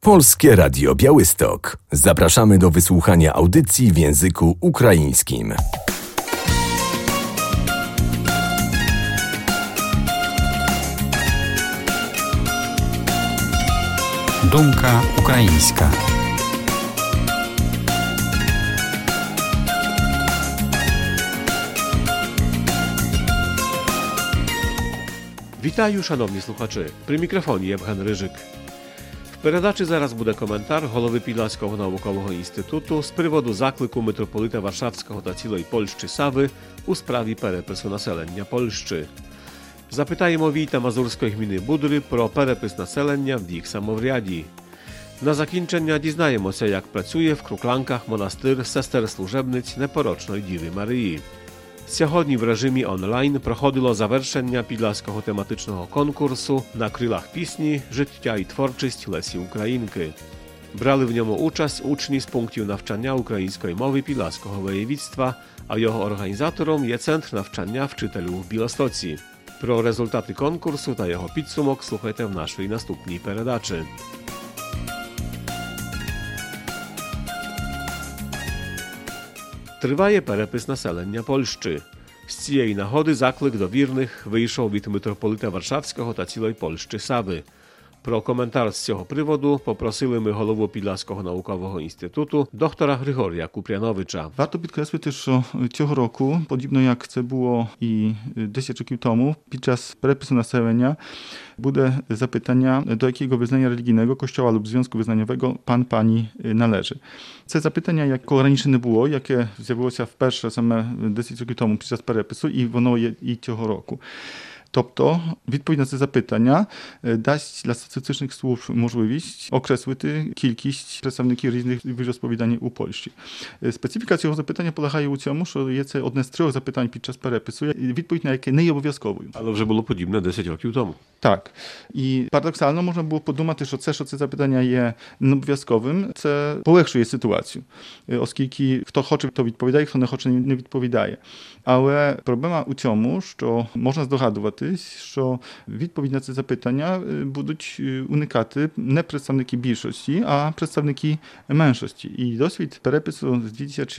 Polskie Radio Białystok. Zapraszamy do wysłuchania audycji w języku ukraińskim. Думка українська. Вітаю, шановні слухачі. При мікрофоні Євген Рижик. В передачі зараз буде коментар голови Підласького наукового інституту з приводу заклику митрополита Варшавського та цілої Польщі Сави у справі перепису населення Польщі. Запитаємо війта Мазурської гміни Будри про перепис населення в їх самовряді. На закінчення дізнаємося, як працює в Крукланках монастир сестер-служебниць Непорочної Діви Марії. Сьогодні в режимі онлайн проходило завершення підласького тематичного конкурсу «На крилах пісні. Життя і творчість Лесі Українки». Брали в ньому участь учні з пунктів навчання української мови Підласького воєвідства, а його організатором є Центр навчання вчителів в Білостоці. Про результати конкурсу та його підсумок слухайте в нашій наступній передачі. Триває перепис населення Польщі. З цієї нагоди заклик до вірних вийшов від митрополита Варшавського та цілої Польщі Сави. Про коментар з цього приводу попросили ми голову Підласького наукового інституту доктора Григорія Купряновича. Варто підкреслити, що цього року, подібно як це було і 10 років тому, під час перепису населення буде запитання, do jakiego wyznania religijnego, kościoła lub związku wyznaniowego pan, pani należy. Це запитання, якого раніше не було, яке з'явилося вперше саме 10 років тому під час перепису, і воно є і цього року. Тобто, відповідь на це запитання дасть для статистичних служб можливість окреслити кількість представників різних віросповідань у Польщі. Специфіка цього запитання полягає у цьому, що є це одне з трьох запитань під час перепису, відповідь на яке не є обов'язковою. Але вже було подібне 10 років тому. Так. І парадоксально можна було подумати, що це запитання є необов'язковим, це полегшує ситуацію, оскільки хто хоче, то відповідає, хто не хоче, не відповідає. Але проблема у цьому, що можна здогадуватись, що відповідь на це запитання будуть уникати не представники більшості, а представники меншості. І досвід перепису з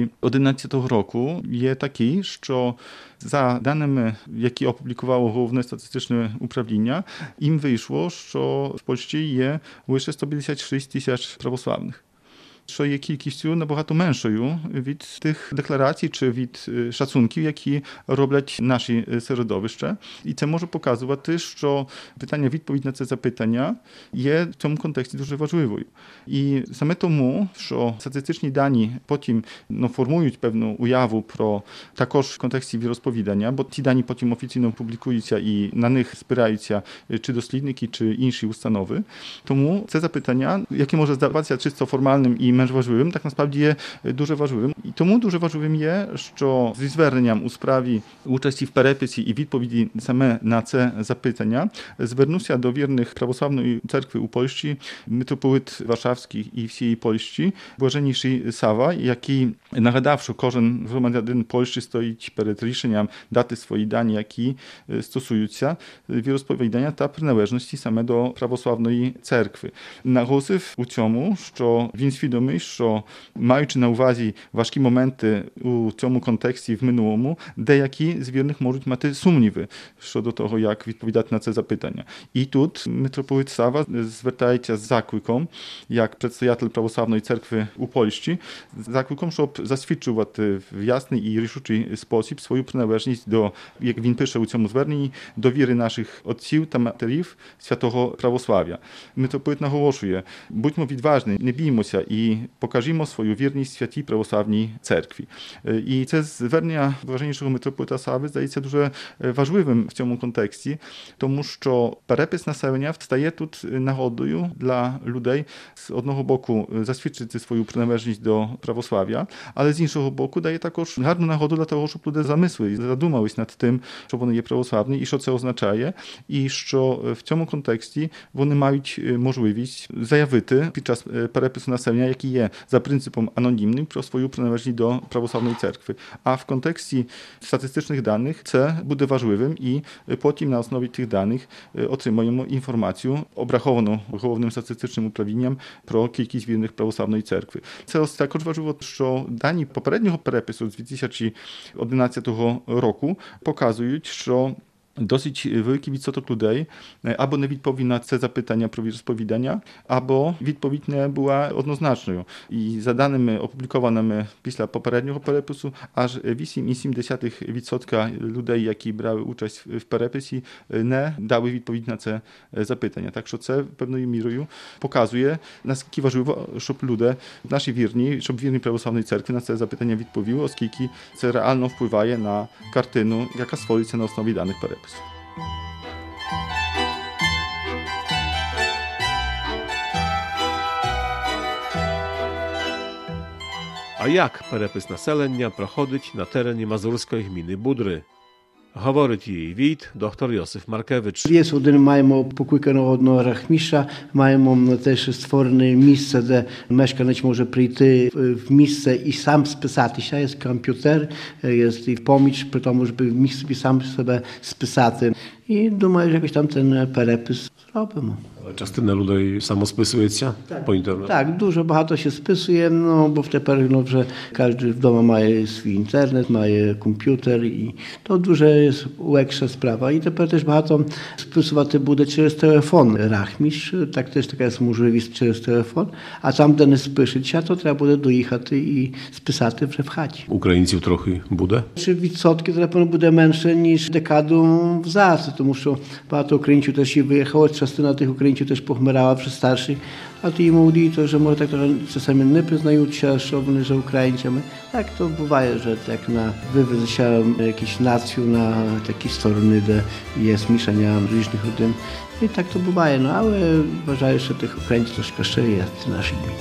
2011 року є такий, що за даними, які опублікувало Головне статистичне управління, їм вийшло, що в Польщі є лише 156 тисяч православних, що є кількістю набагато меншою від тих декларацій чи від szacunków, які роблять наші середовища. І це може показувати, що питання-відповідь на це запитання є в цьому контексті дуже важливою. І саме тому, що статистичні дані потім формують певну уяву про також в контексті віросповідання, бо ці дані потім офіційно публікуються і на них спираються чи дослідники, чи інші установи. Тому це запитання, яке може здаватися чисто формальним і менш важливим, так насправді є дуже важливим. І тому дуже важливим є, що зі зверненням у справі участі в переписі і відповіді саме на це запитання звернувся до вірних православної церкви у Польщі митрополит Варшавський і всієї Польщі, блаженніший Сава, який нагадав, що кожен громадянин Польщі стоїть перед рішенням дати свої дані, які стосуються віросповідання та приналежності саме до православної церкви. Наголосив у цьому, що він свідомий, що маючи на увазі важкі моменти у цьому контексті в минулому, деякі з вірних можуть мати сумніви щодо того, як відповідати на це запитання. І тут митрополит Сава звертається з закликом, як предстоятель православної церкви у Польщі, з закликом, щоб засвідчувати в ясний і рішучий спосіб свою приналежність до, як він пише у цьому зверненні, до віри наших отців та матерів святого православ'я. Митрополит наголошує: будьмо відважні, не біймося і покажімо свою вірність святій православній церкві. І це звернення блаженнішого митрополита Сави здається дуже важливим в цьому контексті, тому що перепис населення стає тут нагодою для людей з одного боку засвідчити свою приналежність до православ'я, але з іншого боку дає також гарну нагоду для того, щоб люди замисли, задумались над тим, що вони є православні і що це означає, і що в цьому контексті вони мають можливість заявити під час перепису населення, які є за принципом анонімним, про свою приналежність до православної церкви. А в контексті статистичних danych це буде важливим і потім на основі тих danych отримаємо інформацію, обраховану головним статистичним управлінням про кількість вірних православної церкви. Це також важливо, що дані попереднього перепису з 2011 року показують, що досить великий відсоток людей або не відповів на це запитання про віросповідання, або відповідь не була однозначною. І за даними опублікованими після попереднього перепису, аж 8,7% людей, які брали участь в переписі, не дали відповідь на це запитання. Так що це певною мірою показує, наскільки важливо, щоб люди, наші вірні, щоб вірні православної церкви на це запитання відповіли, оскільки це реально впливає на картину, яка створюється на основі даних переписів. А як перепис населення проходить на терені Мазурської гміни Будри? Говорить її війт доктор Йосиф Маркевич. Є один, маємо покликаного одного рахміша, маємо теж створене місце, де мешканець може прийти в місце і сам списатися. Є комп'ютер, є і поміч при тому, щоб міг собі сам себе списати. І думаю, що якось там ten перепис зробимо. Частина людей самосписується по інтернету? Так, дуже багато się spisuje, no bo тепер вже кожен вдома має свій інтернет, має комп'ютер і то дуже є легша справа. І тепер теж багато списувати буде через телефон рахміш, так теж така є можливість через телефон, а там, де не спишеться, то треба буде доїхати і списати вже в хаті. Українців трохи буде? Чи відсотки треба буде менше, ніж декаду взад, тому що багато українців теж і виїхало, частина тих українців теж похмирала вже старших, а ті молоді, то вже може так часами не признаються, що вони вже українцями. Так то буває, що так на вивезення якісь націю на такі сторони, де є змішання різних родин. І так то буває, ну, але вважаю, що тих українців трошки ще є в нашій дні.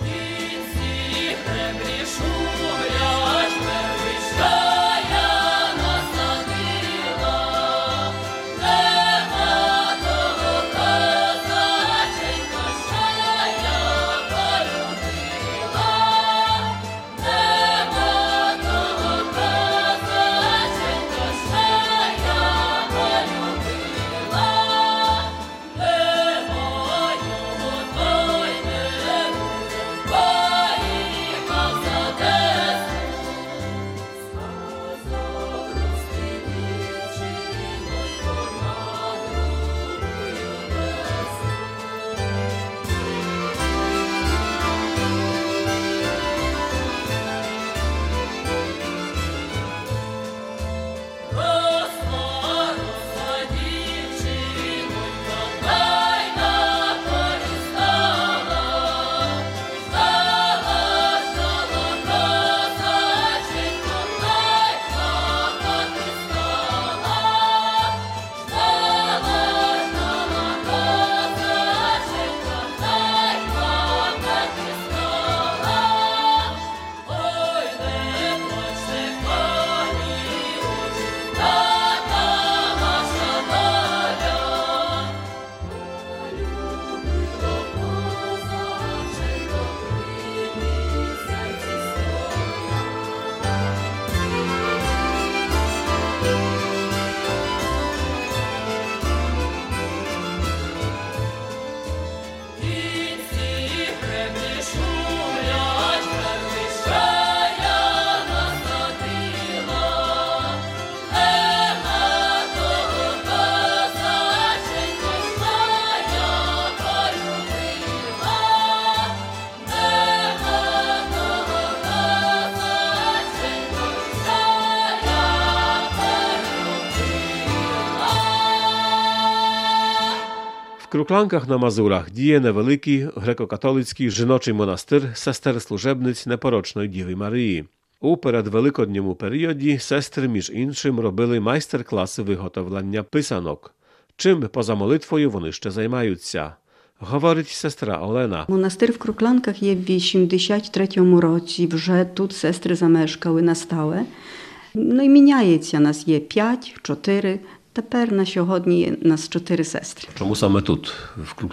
В Крукланках на Мазурах діє невеликий греко-католицький жіночий монастир сестер служебниць Непорочної Діви Марії. У передвеликодньому періоді сестри, між іншим, робили майстер-класи виготовлення писанок. Чим поза молитвою вони ще займаються? Говорить сестра Олена. Монастир в Крукланках є в 83-му році. Вже тут сестри замешкали на стале. Ну і міняється. Нас є 5, 4. Тепер на сьогодні нас 4 сестри. Чому саме тут, в Крукланках?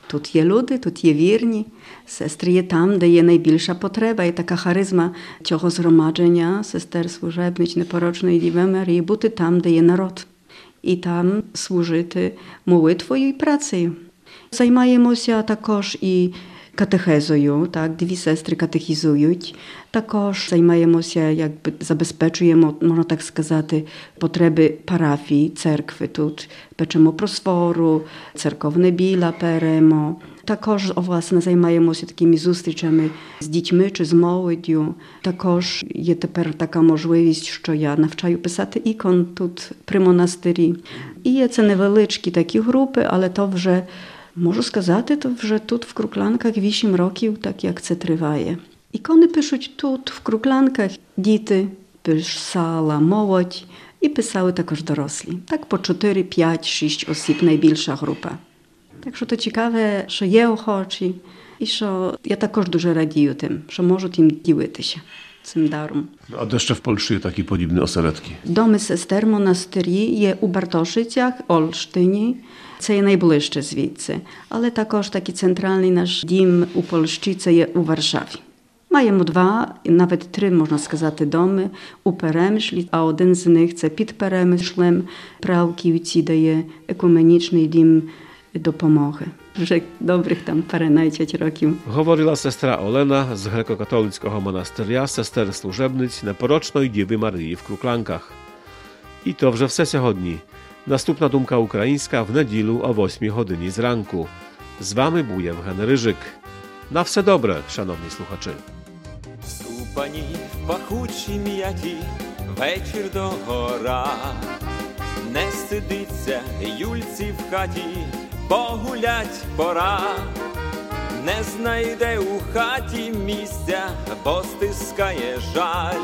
Тут є люди, тут є вірні. Сестри є там, де є найбільша потреба. І така харизма цього згромадження сестер служебниць Непорочної Діви Марії бути там, де є народ. І там служити молитвою і працею. Займаємося також і катехезою, так, 2 сестри катехізують. Також займаємося, забезпечуємо, можна так сказати, потреби парафії, церкви тут. Печемо просфору, церковне біла перемо. Також, власне, займаємося такими зустрічами з дітьми чи з молоддю. Також є тепер така можливість, що я навчаю писати ікон тут при монастирі. І є це невеличкі такі групи, але то вже, можу сказати, то вже тут в Крукланках 8 років, так як це триває. Ікони пишуть тут, в Крукланках, діти, писала молодь і писали також дорослі. Так по 4, 5, 6 осіб найбільша група. Так що то цікаве, що є охочі і що я також дуже радію тим, що можуть їм ділитися цим даром. А де ще в Польщі є такі подібні осередки? Доми сестер монастирі є у Бартошицях, Олштині. Це є найближче звідси. Але також такий центральний наш дім у Польщі, це є у Варшаві. Маємо 2, навіть 3, можна сказати, доми у Перемишлі, а один з них це під Перемишлем, Правківці, де є екуменічний дім допомоги. Вже добрих там паринайчать років. Говорила сестра Олена з греко-католицького монастиря сестер служебниць Непорочної Діви Марії в Крукланках. І то вже все сьогодні. Наступна думка українська в неділю о 8 годині зранку. З вами був Євген Рижик. На все добре, шановні слухачі. Ступані в пахучій м'яті, вечір догора. Не сидиться Юльці в хаті, погулять пора. Не знайде у хаті місця, бо стискає жаль.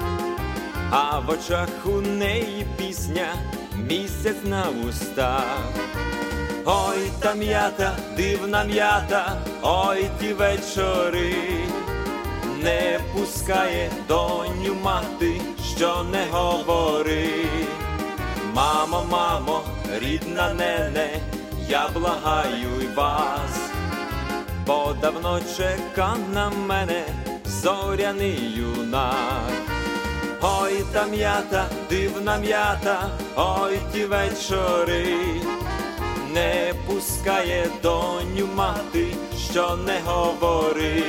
А в очах у неї пісня, місяць на вустах. Ой, та м'ята, дивна м'ята, ой, ті вечори. Не пускає доню мати, що не говори. Мамо, мамо, рідна нене, я благаю й вас, бо давно чека на мене зоряний юнак. Ой, та м'ята, дивна м'ята, ой, ті вечори. Не пускає доню мати, що не говори.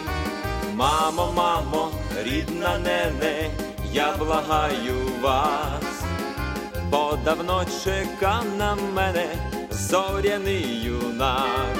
Мамо, мамо, рідна нене, я благаю вас, бо давно чека на мене зоряний юнак.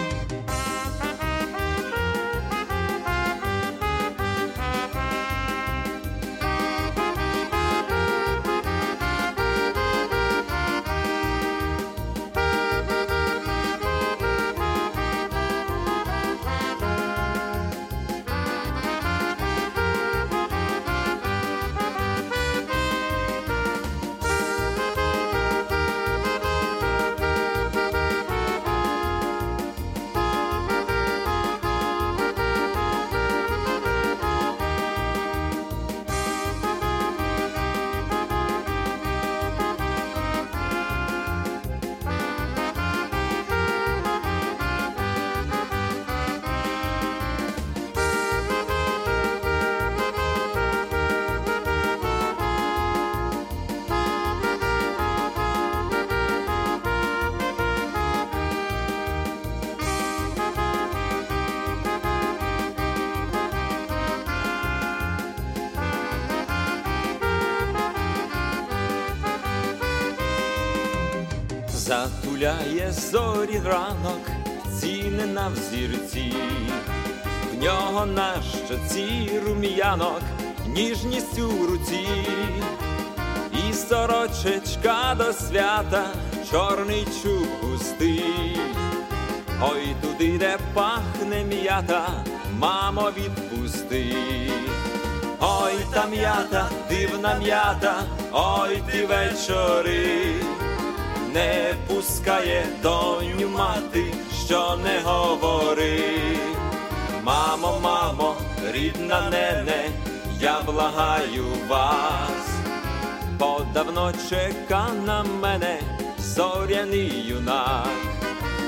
Затуляє зорі ранок, ціни на взірці. В нього на щоці рум'янок, ніжність у руці. І сорочечка до свята, чорний чуб густий. Ой, туди, де пахне м'ята, мамо, відпусти. Ой, та м'ята, дивна м'ята, ой, ті вечори. Не пускає доню мати, що не говори. Мамо, мамо, рідна нене, я благаю вас, бо давно чека на мене зоряний юнак.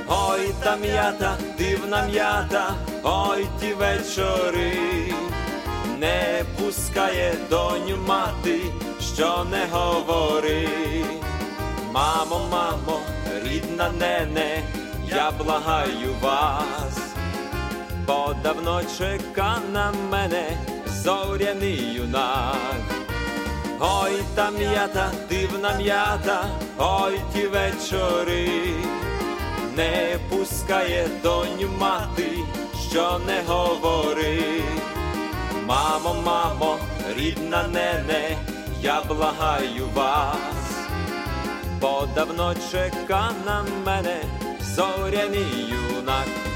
ой та м'ята, дивна м'ята, ой ті вечори. Не пускає доню мати, що не говори. Мамо, мамо, рідна нене, я благаю вас, бо давно чека на мене зоряний юнак. Ой та м'ята, дивна м'ята, ой ті вечори. Не пускає доню мати, що не говори. Мамо, мамо, рідна нене, я благаю вас, бо давно чека на мене зоряний юнак.